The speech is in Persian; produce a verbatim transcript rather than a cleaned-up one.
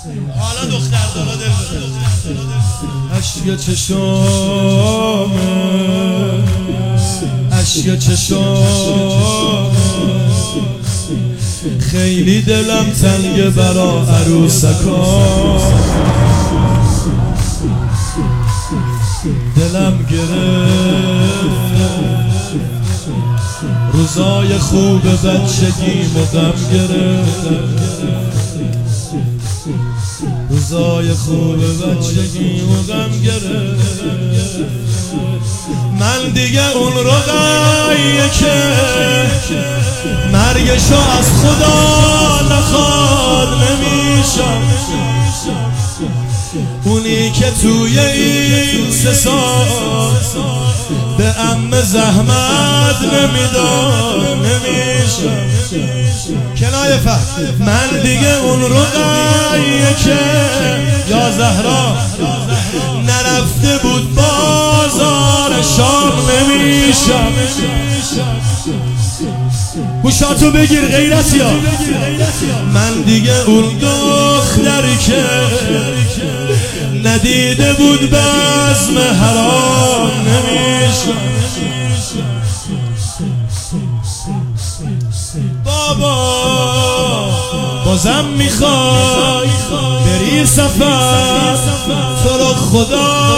حالا دختر دارا دل بده اشک چشامه اشک چشامه خیلی دلم تنگه برا عروسکان دلم گرفته روزای خوب بچگیم و غم گرفته روزای خوب بچگیم و غم گرفته من دیگه اون رقیه که مرگشو از خدا نخواد نمیشم اونی که توی این سه سال به عمه زحمت نمیداد نمیشم کنایه فهم من دیگه اون رقیه که یا زهرا نرفته بود بازار شام نمیشم گوشاتو بگیر غیرت یا من دیگه اون دختری که ندیده بود بزم حرام نمیشم بابا بازم میخوای بری سفر تو رو خدا